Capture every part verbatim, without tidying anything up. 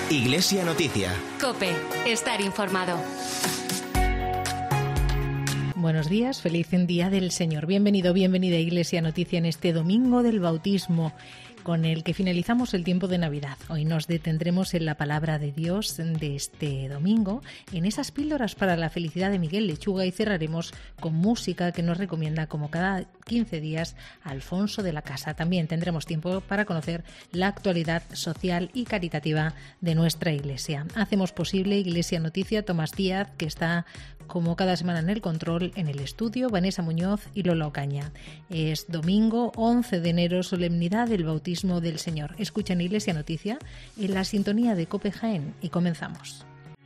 Iglesia Noticia. COPE. Estar informado. Buenos días, feliz Día del Señor. Bienvenido, bienvenida a Iglesia Noticia en este domingo del bautismo, con el que finalizamos el tiempo de Navidad. Hoy nos detendremos en la palabra de Dios de este domingo, en esas píldoras para la felicidad de Miguel Lechuga, y cerraremos con música que nos recomienda, como cada quince días, Alfonso de la Casa. También tendremos tiempo para conocer la actualidad social y caritativa de nuestra Iglesia. Hacemos posible Iglesia Noticia Tomás Díaz, que está como cada semana en el control, en el estudio, Vanessa Muñoz y Lola Ocaña. Es domingo once de enero, solemnidad del bautismo del Señor. Escuchan Iglesia Noticia en la sintonía de COPE Jaén y comenzamos.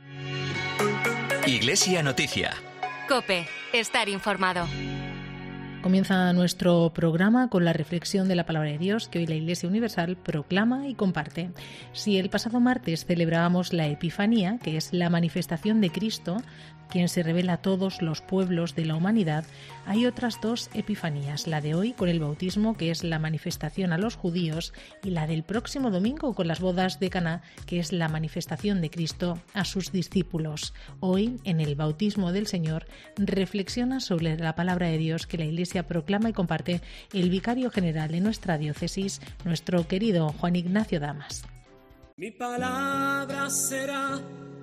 Iglesia Noticia. COPE. Estar informado. Comienza nuestro programa con la reflexión de la palabra de Dios que hoy la Iglesia Universal proclama y comparte. Si el pasado martes celebrábamos la Epifanía, que es la manifestación de Cristo, quien se revela a todos los pueblos de la humanidad, hay otras dos Epifanías, la de hoy con el bautismo, que es la manifestación a los judíos, y la del próximo domingo con las bodas de Caná, que es la manifestación de Cristo a sus discípulos. Hoy, en el bautismo del Señor, reflexiona sobre la palabra de Dios que la Iglesia proclama y comparte el vicario general de nuestra diócesis, nuestro querido Juan Ignacio Damas. Mi palabra será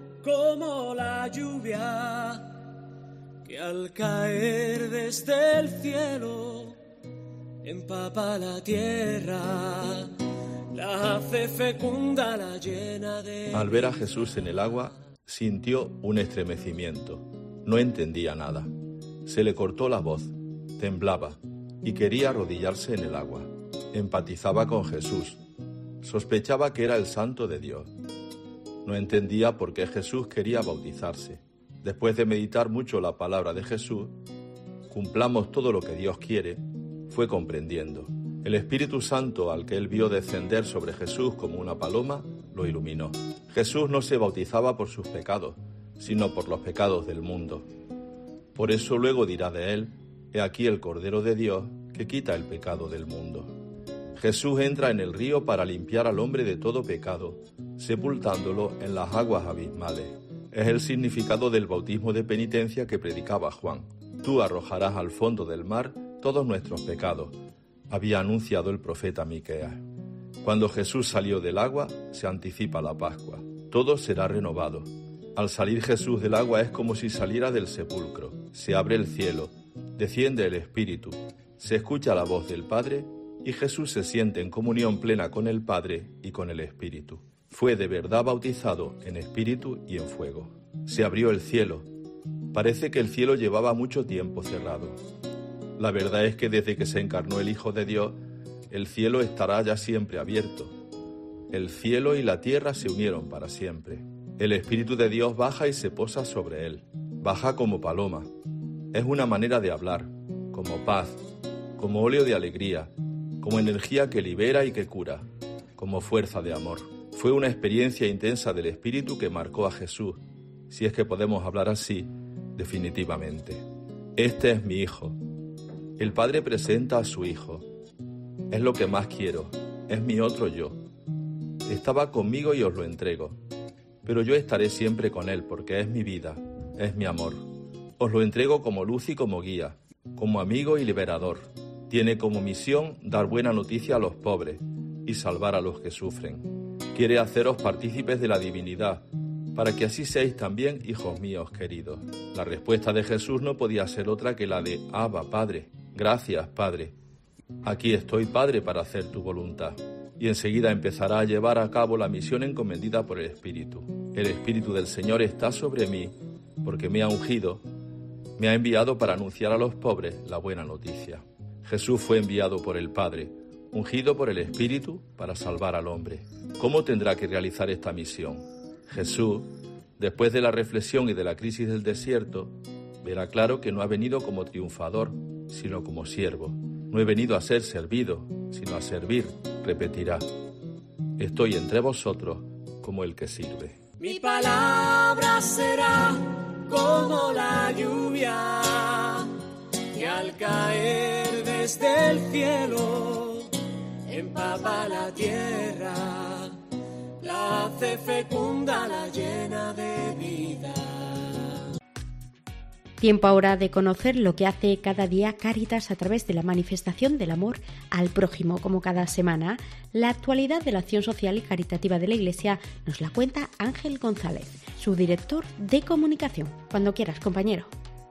como la lluvia que al caer desde el cielo empapa la tierra, la hace fecunda, la llena de... Al ver a Jesús en el agua, sintió un estremecimiento. No entendía nada. Se le cortó la voz, temblaba y quería arrodillarse en el agua. Empatizaba con Jesús. Sospechaba que era el Santo de Dios. No entendía por qué Jesús quería bautizarse. Después de meditar mucho la palabra de Jesús, cumplamos todo lo que Dios quiere, fue comprendiendo. El Espíritu Santo, al que él vio descender sobre Jesús como una paloma, lo iluminó. Jesús no se bautizaba por sus pecados, sino por los pecados del mundo. Por eso luego dirá de él: he aquí el Cordero de Dios que quita el pecado del mundo. Jesús entra en el río para limpiar al hombre de todo pecado, sepultándolo en las aguas abismales. Es el significado del bautismo de penitencia que predicaba Juan. Tú arrojarás al fondo del mar todos nuestros pecados, había anunciado el profeta Miqueas. Cuando Jesús salió del agua, se anticipa la Pascua. Todo será renovado. Al salir Jesús del agua es como si saliera del sepulcro. Se abre el cielo, desciende el Espíritu, se escucha la voz del Padre y Jesús se siente en comunión plena con el Padre y con el Espíritu. Fue de verdad bautizado en espíritu y en fuego. Se abrió el cielo. Parece que el cielo llevaba mucho tiempo cerrado. La verdad es que desde que se encarnó el Hijo de Dios, el cielo estará ya siempre abierto. El cielo y la tierra se unieron para siempre. El Espíritu de Dios baja y se posa sobre él. Baja como paloma. Es una manera de hablar, como paz, como óleo de alegría, como energía que libera y que cura, como fuerza de amor. Fue una experiencia intensa del Espíritu que marcó a Jesús, si es que podemos hablar así, definitivamente. Este es mi Hijo. El Padre presenta a su Hijo. Es lo que más quiero, es mi otro yo. Estaba conmigo y os lo entrego, pero yo estaré siempre con Él porque es mi vida, es mi amor. Os lo entrego como luz y como guía, como amigo y liberador. Tiene como misión dar buena noticia a los pobres y salvar a los que sufren. Quiere haceros partícipes de la divinidad, para que así seáis también hijos míos queridos. La respuesta de Jesús no podía ser otra que la de Abba, Padre. Gracias, Padre. Aquí estoy, Padre, para hacer tu voluntad. Y enseguida empezará a llevar a cabo la misión encomendida por el Espíritu. El Espíritu del Señor está sobre mí, porque me ha ungido, me ha enviado para anunciar a los pobres la buena noticia. Jesús fue enviado por el Padre, ungido por el Espíritu para salvar al hombre. ¿Cómo tendrá que realizar esta misión? Jesús, después de la reflexión y de la crisis del desierto, verá claro que no ha venido como triunfador, sino como siervo. No he venido a ser servido, sino a servir, repetirá. Estoy entre vosotros como el que sirve. Mi palabra será como la lluvia que al caer desde el cielo empapa la tierra, la dulce, fecunda, la llena de vida. Tiempo ahora de conocer lo que hace cada día Cáritas a través de la manifestación del amor al prójimo. Como cada semana, la actualidad de la acción social y caritativa de la Iglesia nos la cuenta Ángel González, su director de comunicación. Cuando quieras, compañero.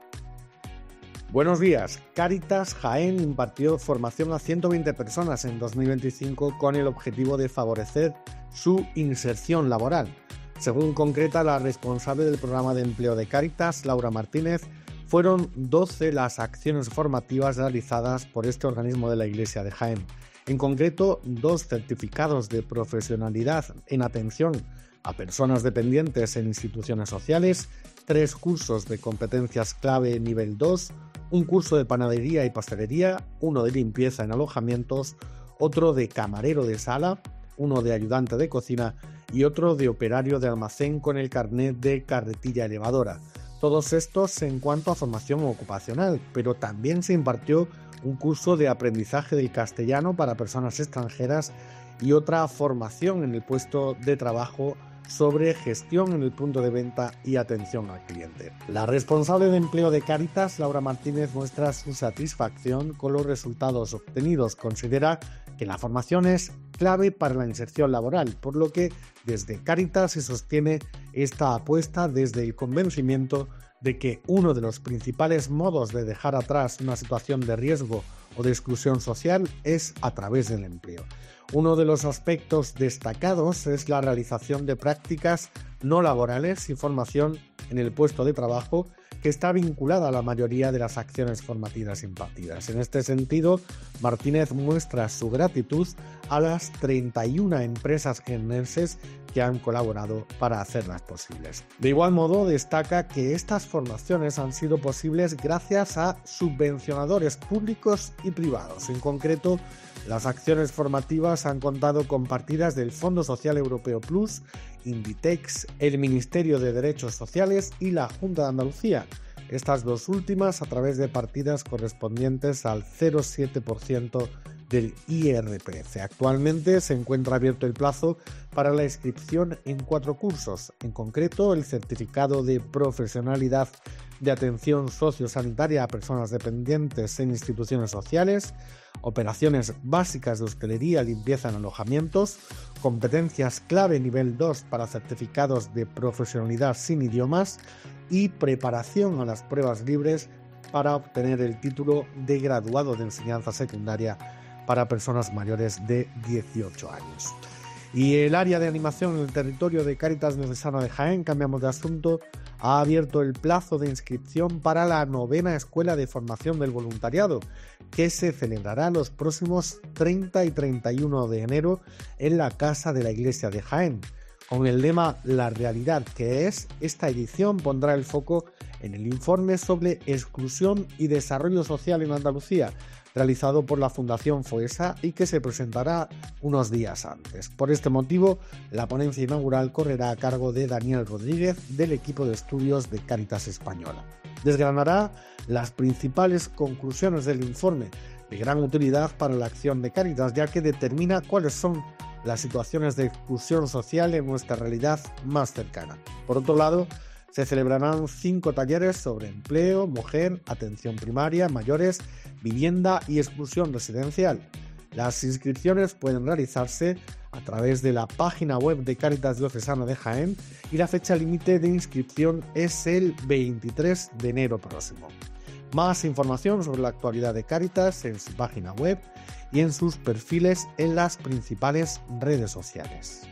Buenos días. Cáritas Jaén impartió formación a ciento veinte personas en dos mil veinticinco con el objetivo de favorecer su inserción laboral. Según concreta la responsable del programa de empleo de Cáritas, Laura Martínez, fueron doce las acciones formativas realizadas por este organismo de la Iglesia de Jaén. En concreto, dos certificados de profesionalidad en atención a personas dependientes en instituciones sociales, tres cursos de competencias clave nivel dos, un curso de panadería y pastelería, uno de limpieza en alojamientos, otro de camarero de sala, uno de ayudante de cocina y otro de operario de almacén con el carnet de carretilla elevadora. Todos estos en cuanto a formación ocupacional, pero también se impartió un curso de aprendizaje del castellano para personas extranjeras y otra formación en el puesto de trabajo sobre gestión en el punto de venta y atención al cliente. La responsable de empleo de Cáritas, Laura Martínez, muestra su satisfacción con los resultados obtenidos. Considera que la formación es clave para la inserción laboral, por lo que desde Cáritas se sostiene esta apuesta desde el convencimiento de que uno de los principales modos de dejar atrás una situación de riesgo o de exclusión social es a través del empleo. Uno de los aspectos destacados es la realización de prácticas no laborales y formación en el puesto de trabajo, que está vinculada a la mayoría de las acciones formativas impartidas. En este sentido, Martínez muestra su gratitud a las treinta y una empresas jiennenses que han colaborado para hacerlas posibles. De igual modo, destaca que estas formaciones han sido posibles gracias a subvencionadores públicos y privados. En concreto, las acciones formativas han contado con partidas del Fondo Social Europeo Plus, Inditex, el Ministerio de Derechos Sociales y la Junta de Andalucía. Estas dos últimas a través de partidas correspondientes al cero coma siete por ciento del I R P F. Actualmente se encuentra abierto el plazo para la inscripción en cuatro cursos, en concreto el certificado de profesionalidad de atención sociosanitaria a personas dependientes en instituciones sociales, operaciones básicas de hostelería, limpieza en alojamientos, competencias clave nivel dos para certificados de profesionalidad sin idiomas y preparación a las pruebas libres para obtener el título de graduado de enseñanza secundaria para personas mayores de dieciocho años. Y el área de animación en el territorio de Cáritas Diocesana de Jaén, cambiamos de asunto, ha abierto el plazo de inscripción para la novena Escuela de Formación del Voluntariado, que se celebrará los próximos treinta y treinta y uno de enero en la Casa de la Iglesia de Jaén. Con el lema La realidad que es, esta edición pondrá el foco en el informe sobre exclusión y desarrollo social en Andalucía, realizado por la Fundación FOESA y que se presentará unos días antes. Por este motivo, la ponencia inaugural correrá a cargo de Daniel Rodríguez del equipo de estudios de Cáritas Española. Desgranará las principales conclusiones del informe, de gran utilidad para la acción de Cáritas, ya que determina cuáles son las situaciones de exclusión social en nuestra realidad más cercana. Por otro lado, se celebrarán cinco talleres sobre empleo, mujer, atención primaria, mayores, vivienda y exclusión residencial. Las inscripciones pueden realizarse a través de la página web de Cáritas Diocesana de Jaén y la fecha límite de inscripción es el veintitrés de enero próximo. Más información sobre la actualidad de Cáritas en su página web y en sus perfiles en las principales redes sociales.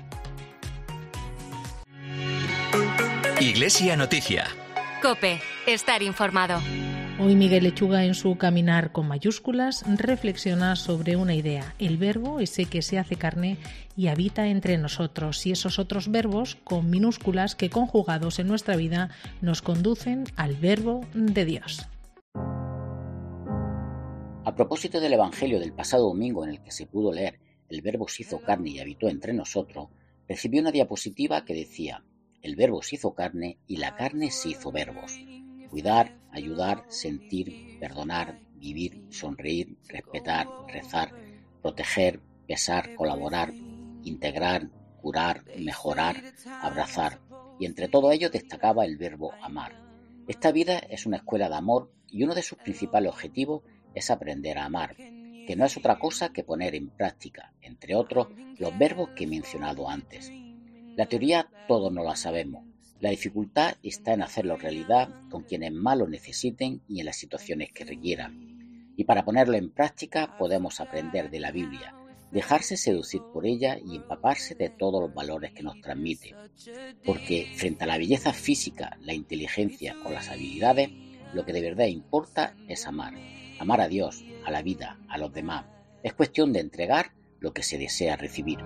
Iglesia Noticia. COPE. Estar informado. Hoy Miguel Lechuga, en su Caminar con mayúsculas, reflexiona sobre una idea, el verbo ese que se hace carne y habita entre nosotros, y esos otros verbos con minúsculas que conjugados en nuestra vida nos conducen al verbo de Dios. A propósito del Evangelio del pasado domingo, en el que se pudo leer el verbo se hizo carne y habitó entre nosotros, recibí una diapositiva que decía: el verbo se hizo carne y la carne se hizo verbos. Cuidar, ayudar, sentir, perdonar, vivir, sonreír, respetar, rezar, proteger, pesar, colaborar, integrar, curar, mejorar, abrazar, y entre todo ello destacaba el verbo amar. Esta vida es una escuela de amor y uno de sus principales objetivos es aprender a amar, que no es otra cosa que poner en práctica, entre otros, los verbos que he mencionado antes. La teoría todos no la sabemos. La dificultad está en hacerlo realidad con quienes más lo necesiten y en las situaciones que requieran. Y para ponerlo en práctica podemos aprender de la Biblia, dejarse seducir por ella y empaparse de todos los valores que nos transmite. Porque frente a la belleza física, la inteligencia o las habilidades, lo que de verdad importa es amar. Amar a Dios, a la vida, a los demás. Es cuestión de entregar lo que se desea recibir.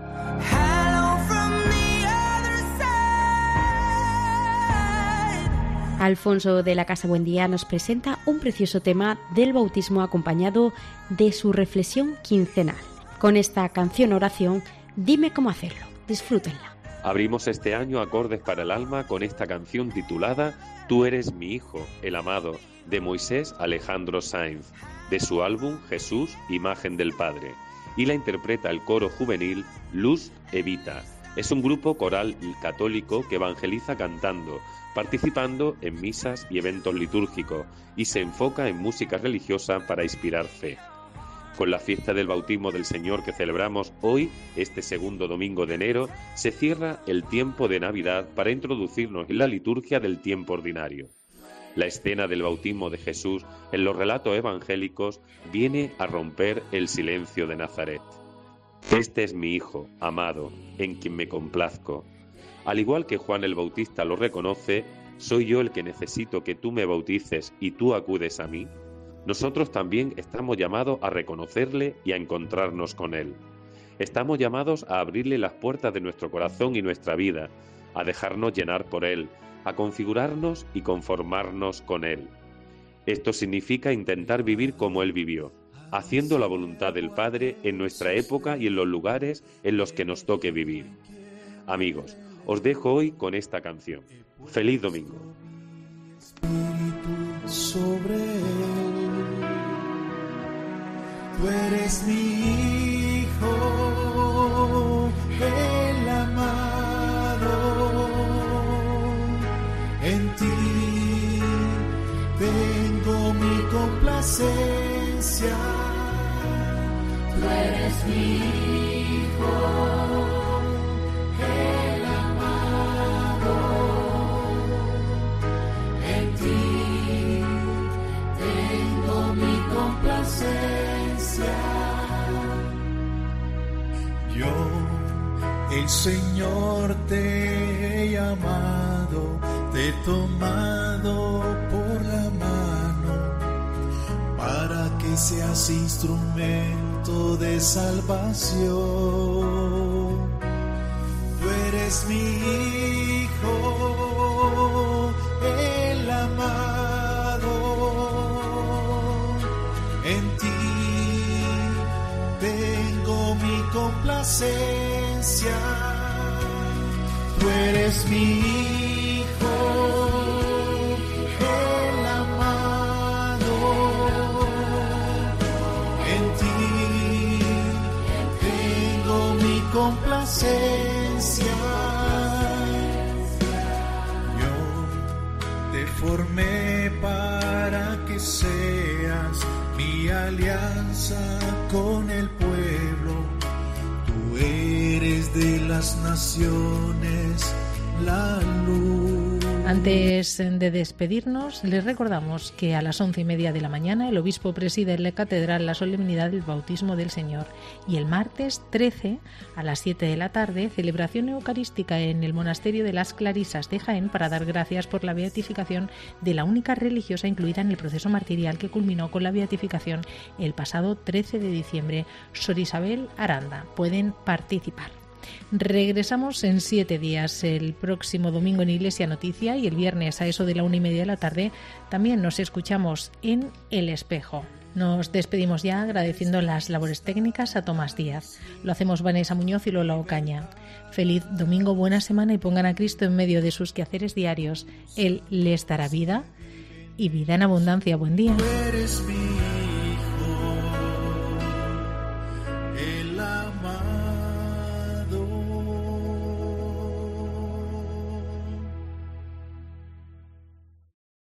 Alfonso de la Casa Buendía nos presenta un precioso tema del bautismo acompañado de su reflexión quincenal. Con esta canción oración, dime cómo hacerlo. Disfrútenla. Abrimos este año Acordes para el Alma con esta canción titulada Tú eres mi hijo, el amado, de Moisés Alejandro Sainz, de su álbum Jesús, Imagen del Padre, y la interpreta el coro juvenil Luz Evita. Es un grupo coral católico que evangeliza cantando, participando en misas y eventos litúrgicos, y se enfoca en música religiosa para inspirar fe. Con la fiesta del bautismo del Señor que celebramos hoy, este segundo domingo de enero, se cierra el tiempo de Navidad para introducirnos en la liturgia del tiempo ordinario. La escena del bautismo de Jesús en los relatos evangélicos viene a romper el silencio de Nazaret. Este es mi Hijo, amado, en quien me complazco. Al igual que Juan el Bautista lo reconoce, ¿soy yo el que necesito que tú me bautices y tú acudes a mí? Nosotros también estamos llamados a reconocerle y a encontrarnos con él. Estamos llamados a abrirle las puertas de nuestro corazón y nuestra vida, a dejarnos llenar por él, a configurarnos y conformarnos con él. Esto significa intentar vivir como él vivió, haciendo la voluntad del Padre en nuestra época y en los lugares en los que nos toque vivir. Amigos, os dejo hoy con esta canción. ¡Feliz domingo! Sobre él, tú eres mi hijo, el amado, en ti tengo mi complacencia, tú eres mi hijo. Yo, el Señor, te he llamado, te he tomado por la mano, para que seas instrumento de salvación. Tú eres mi Hijo, el amado, en ti tengo mi complacencia, tú eres mi hijo, el amado, en ti tengo mi complacencia. Yo te formé para que seas mi alianza con el pueblo, tú eres de las naciones la luz. Antes de despedirnos, les recordamos que a las once y media de la mañana el obispo preside en la catedral la solemnidad del bautismo del Señor y el martes trece a las siete de la tarde celebración eucarística en el monasterio de las Clarisas de Jaén para dar gracias por la beatificación de la única religiosa incluida en el proceso martirial que culminó con la beatificación el pasado trece de diciembre, Sor Isabel Aranda. Pueden participar. Regresamos en siete días, el próximo domingo en Iglesia Noticia y el viernes a eso de la una y media de la tarde también nos escuchamos en El Espejo. Nos despedimos ya agradeciendo las labores técnicas a Tomás Díaz. Lo hacemos Vanessa Muñoz y Lola Ocaña. Feliz domingo, buena semana y pongan a Cristo en medio de sus quehaceres diarios. Él les dará vida y vida en abundancia. Buen día. Tú eres mi